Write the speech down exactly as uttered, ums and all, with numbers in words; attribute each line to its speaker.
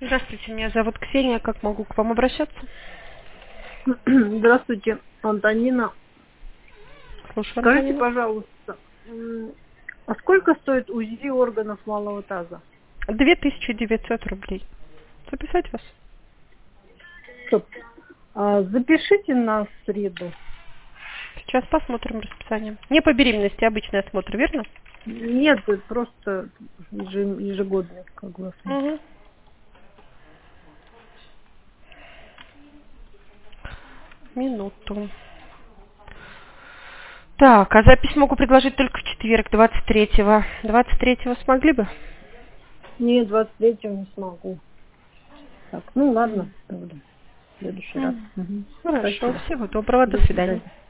Speaker 1: Здравствуйте, меня зовут Ксения. Как могу к вам обращаться?
Speaker 2: Здравствуйте, Антонина.
Speaker 1: Слушаю,
Speaker 2: Скажите,
Speaker 1: Антонина.
Speaker 2: пожалуйста, м, а сколько стоит УЗИ органов малого таза?
Speaker 1: две тысячи девятьсот рублей. Записать вас?
Speaker 2: Стоп. А, запишите на среду.
Speaker 1: Сейчас посмотрим расписание. Не по беременности, обычный осмотр, верно?
Speaker 2: Нет, это просто еже- ежегодный, как бы.
Speaker 1: Угу. Минуту. Так, а запись могу предложить только в четверг, двадцать третьего. двадцать третьего смогли бы?
Speaker 2: Нет, двадцать третьего не смогу. Так, ну ладно,
Speaker 1: М.
Speaker 2: тогда. В следующий раз.
Speaker 1: М.
Speaker 2: Мгм.
Speaker 1: Хорошо,
Speaker 2: Спасибо.
Speaker 1: всего доброго, до
Speaker 2: До
Speaker 1: свидания.
Speaker 2: свидания.